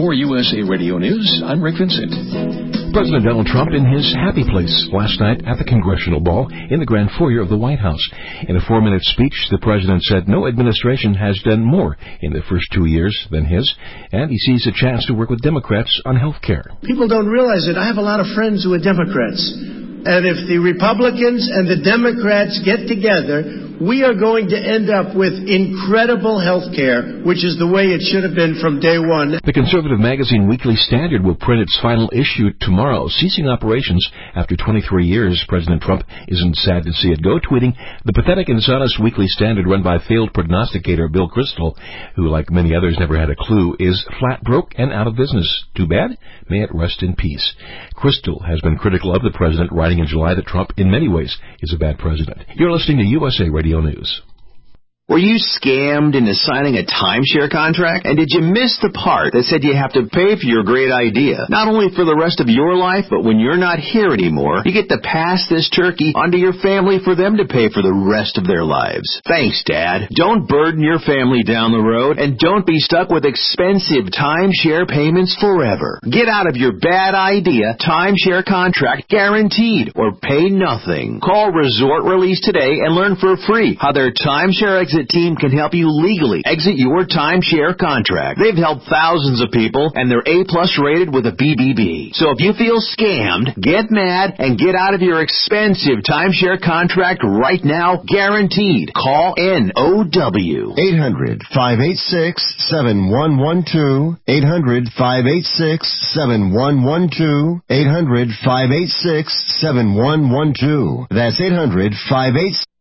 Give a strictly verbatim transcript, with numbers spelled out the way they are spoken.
For U S A Radio News, I'm Rick Vincent. President Donald Trump in his happy place last night at the Congressional Ball in the Grand Foyer of the White House. In a four-minute speech, the president said no administration has done more in the first two years than his, and he sees a chance to work with Democrats on health care. People don't realize it. I have a lot of friends who are Democrats. And if the Republicans and the Democrats get together, we are going to end up with incredible health care, which is the way it should have been from day one. The conservative magazine Weekly Standard will print its final issue tomorrow, ceasing operations after twenty-three years. President Trump isn't sad to see it go, tweeting, "The pathetic and dishonest Weekly Standard run by failed prognosticator Bill Kristol, who, like many others, never had a clue, is flat broke and out of business. Too bad. May it rest in peace." Kristol has been critical of the president, writing in July that Trump, in many ways, is a bad president. You're listening to U S A Radio News. Were you scammed into signing a timeshare contract? And did you miss the part that said you have to pay for your great idea? Not only for the rest of your life, but when you're not here anymore, you get to pass this turkey onto your family for them to pay for the rest of their lives. Thanks, Dad. Don't burden your family down the road, and don't be stuck with expensive timeshare payments forever. Get out of your bad idea timeshare contract guaranteed, or pay nothing. Call Resort Release today and learn for free how their timeshare exit team can help you legally exit your timeshare contract. They've helped thousands of people, and they're A-plus rated with a B B B. So if you feel scammed, get mad and get out of your expensive timeshare contract right now, guaranteed. Call N O W. eight hundred, five eight six, seven one one two. eight hundred, five eight six, seven one one two. eight hundred, five eight six, seven one one two. That's eight hundred, five eight six